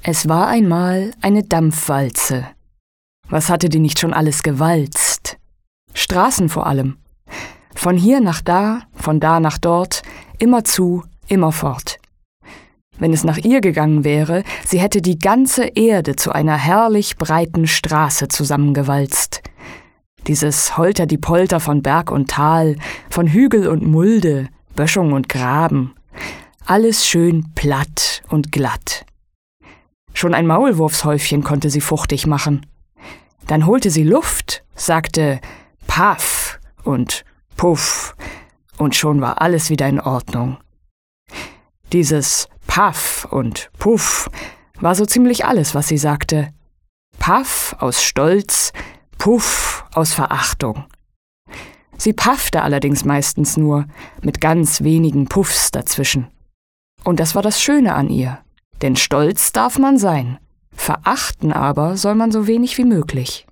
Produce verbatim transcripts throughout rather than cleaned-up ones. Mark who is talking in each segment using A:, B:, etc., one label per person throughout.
A: Es war einmal eine Dampfwalze. Was hatte die nicht schon alles gewalzt? Straßen vor allem. Von hier nach da, von da nach dort, immerzu, immerfort. Wenn es nach ihr gegangen wäre, sie hätte die ganze Erde zu einer herrlich breiten Straße zusammengewalzt. Dieses Holter-die-Polter von Berg und Tal, von Hügel und Mulde, Böschung und Graben. Alles schön platt und glatt. Schon ein Maulwurfshäufchen konnte sie fuchtig machen. Dann holte sie Luft, sagte Paff und Puff, und schon war alles wieder in Ordnung. Dieses Paff und Puff war so ziemlich alles, was sie sagte. Paff aus Stolz, Puff aus Verachtung. Sie paffte allerdings meistens nur, mit ganz wenigen Puffs dazwischen. Und das war das Schöne an ihr. Denn stolz darf man sein, verachten aber soll man so wenig wie möglich.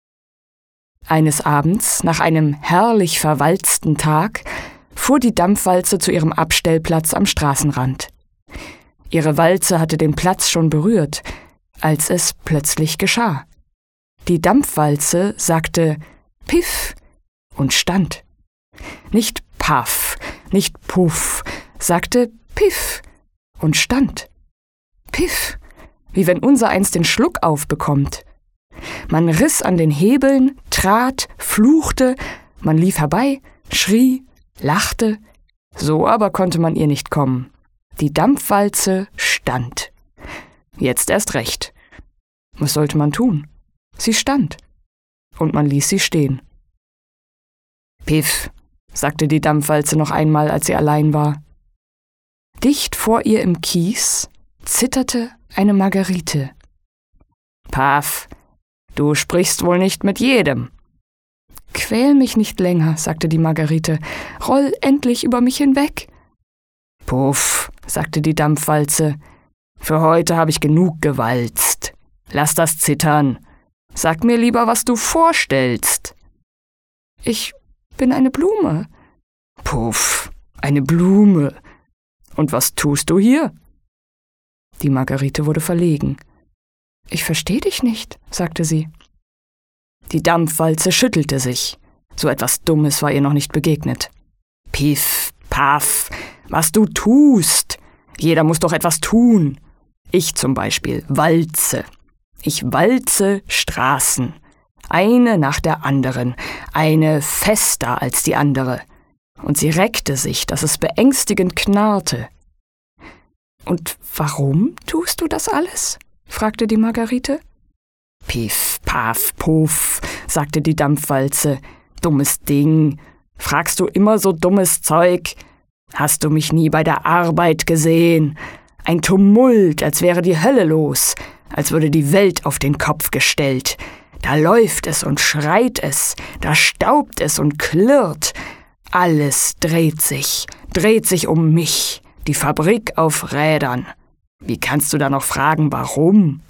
A: Eines Abends, nach einem herrlich verwalzten Tag, fuhr die Dampfwalze zu ihrem Abstellplatz am Straßenrand. Ihre Walze hatte den Platz schon berührt, als es plötzlich geschah. Die Dampfwalze sagte Piff und stand. Nicht Paff, nicht Puff, sagte Piff und stand. Piff, wie wenn unsereins den Schluck aufbekommt. Man riss an den Hebeln, trat, fluchte, man lief herbei, schrie, lachte. So aber konnte man ihr nicht kommen. Die Dampfwalze stand. Jetzt erst recht. Was sollte man tun? Sie stand. Und man ließ sie stehen. Piff, sagte die Dampfwalze noch einmal, als sie allein war. Dicht vor ihr im Kies zitterte eine Margerite. Paff, du sprichst wohl nicht mit jedem. Quäl mich nicht länger, sagte die Margerite, roll endlich über mich hinweg. Puff, sagte die Dampfwalze, für heute habe ich genug gewalzt. Lass das zittern. Sag mir lieber, was du vorstellst. Ich bin eine Blume. Puff, eine Blume. Und was tust du hier? Die Margerite wurde verlegen. Ich versteh dich nicht, sagte sie. Die Dampfwalze schüttelte sich. So etwas Dummes war ihr noch nicht begegnet. Piff, paff, was du tust. Jeder muss doch etwas tun. Ich zum Beispiel walze. Ich walze Straßen. Eine nach der anderen. Eine fester als die andere. Und sie reckte sich, dass es beängstigend knarrte. »Und warum tust du das alles?« fragte die Margerite. »Piff, paff, puff«, sagte die Dampfwalze. »Dummes Ding. Fragst du immer so dummes Zeug? Hast du mich nie bei der Arbeit gesehen? Ein Tumult, als wäre die Hölle los, als würde die Welt auf den Kopf gestellt. Da läuft es und schreit es, da staubt es und klirrt. Alles dreht sich, dreht sich um mich, die Fabrik auf Rädern. Wie kannst du da noch fragen, warum?